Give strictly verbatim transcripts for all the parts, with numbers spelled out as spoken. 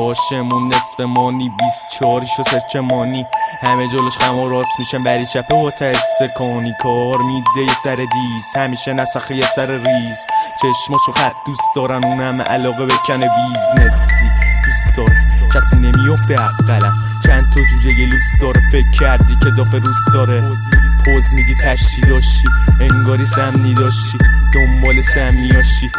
باشمون نصف مانی بیست چاریشو سرچه مانی همه جلوش غم و راست میشن بری چپه و تست کنی کار میده یه سر دیز همیشه نسخه یه سر ریز چشماشو خط دوست دارن اونم علاقه بکنه بیزنسی دوست داره کسی نمیافته عقلم چند تا جوجه گلوس داره فکر کردی که دافه روست داره پوز میدی تشتی داشتی انگاری سمنی داشتی دنبال سمیاشی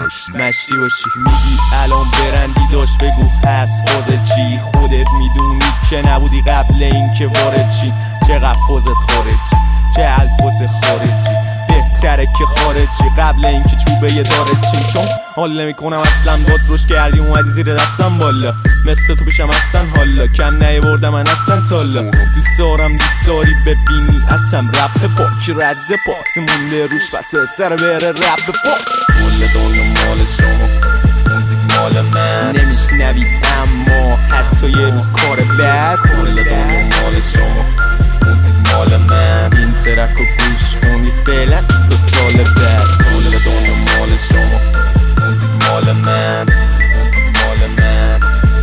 مشتی باشی میگی الان برندی داشت بگو پس فازت چی خودت میدونی که نبودی قبل این که وارد چی چقدر فازت خارجی چه الفاظ خارجی بهتره که خارجی قبل این که چوبه یه داره چی چون حال نمی کنم اصلا باد روش کردی اومدی زیر دستم بالا مثل تو بشم اصلا حالا کم نیاوردم من اصلا تالا دوست دارم دوست داری ببینی اصلا رپ پاک رد پات مونده روش پس بهتره بره رپ پاک کل دنیا مال شما موزیک مال من نمیشنوید اما حتی یه روز کار بد کل دنیا مال شما موزیک مال من این ترک رو گوش کنید فعلا تا سال بعد کل دنیا مال شما موزیک مال من موزیک مال من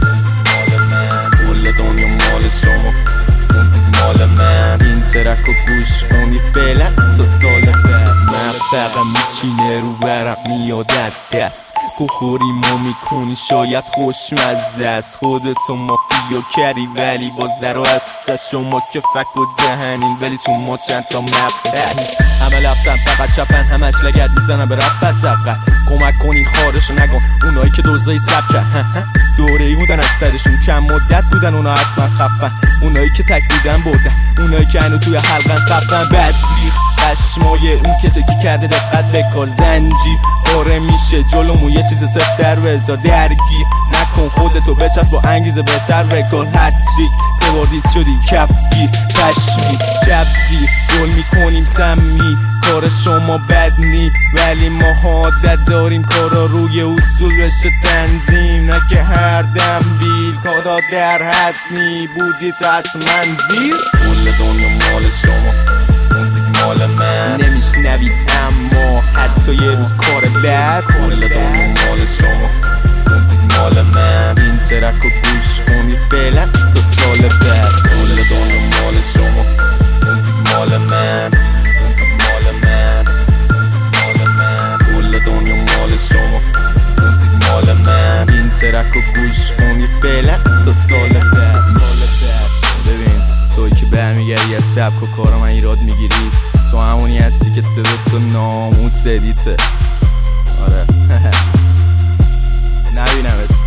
موزیک مال من کل دنیا مال شما موزیک مال من این ترک رو گوش کنید فعلا تا سال بعد مغز فقط میچینه رو ورق میادت دست بخوریم و میکنی شاید خوشمزه است خودتو مافیا کردی ولی باز در و از شما که فک و دهنین ولی تو ما چند تا مغز هست همه لفظن فقط چپن همش لگت میزنن به رفت تقل کمک کنین خارشو نگن اونایی که دوزایی سبکن دوره ای بودن اکثرشون کم مدت بودن اونا حتما خفن اونایی که تک بودن بردن اونایی که هنو توی حلقن خفن بدریخ قشمای اون کسی که کرده دقت بکار زنجیر باره میشه جلومو یه چیز سفت در بذار درگیر نکن خودتو بچسب با انگیزه بهتر بکار هتریک سه بار دیز شدی کفگیر پشمی شب زیر گل میکنیم سمی کار شما بد نی ولی ما عادت داریم کارا روی اصول بشه تنظیم نه که هر دم بیل کارا در حد نی بودید حتما زیر کل دنیا مال شما موزیک مال من نمیشنوید اما حتی یه روز کار بد کل دنیا مال شما موزیک مال من این ترک رو گوش کنید فعلا تا سال بعد کل دنیا مال شما موزیک مال من موزیک مال من موزیک مال من کل دنیا مال شما موزیک مال من این ترک رو گوش کنید فعلا تا سال بعد ببین توی که برمیگردی از سبک و کارا من ایراد میگیری تو همونی هستی که صدات تو ناموس ادیته آره نبینمت